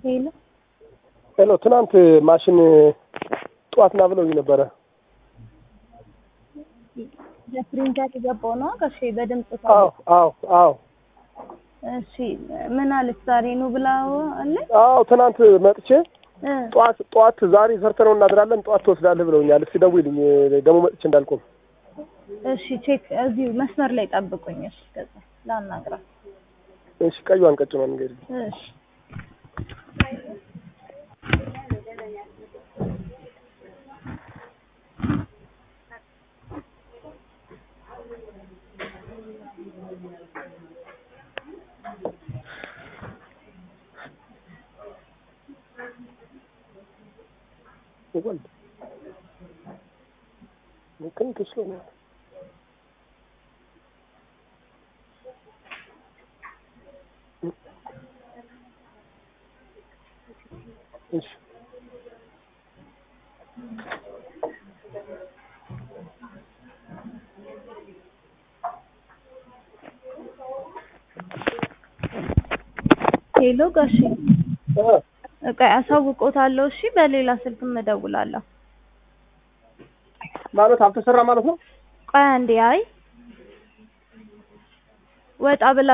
ሄሎ ሄሎ ትናንት ማሽን ጧት ና ብለው ነበረ። የፕሪንተር የገባው ነው ጋሼ በድምጽ አዎ እሺ ምን አለች ዛሬ ነው ብላው አለ? አዎ ትናንት መጥቼ ጧት ዛሬ ሰርተነው እናድራለን ጧት ትወስዳለህ ብለውኛል። እስኪ ደውይልኝ ደግሞ መጥቼ እንዳልቆም። እሺ ቼክ እዚሁ መስመር ላይ ጠብቁኝ። እሺ ከዛ ላናግራ። እሺ ቀዩን ቀጭኗን እንግዲህ እሺ ይቆል መከን ተስሎና እሺ ሄሎ ጋሼ እቃ አሳውቆታለሁ። እሺ በሌላ ስልክም እደውላለሁ። ማለት አልተሰራ ማለት ነው። ቆይ አንዴ አይ ወጣ ብላ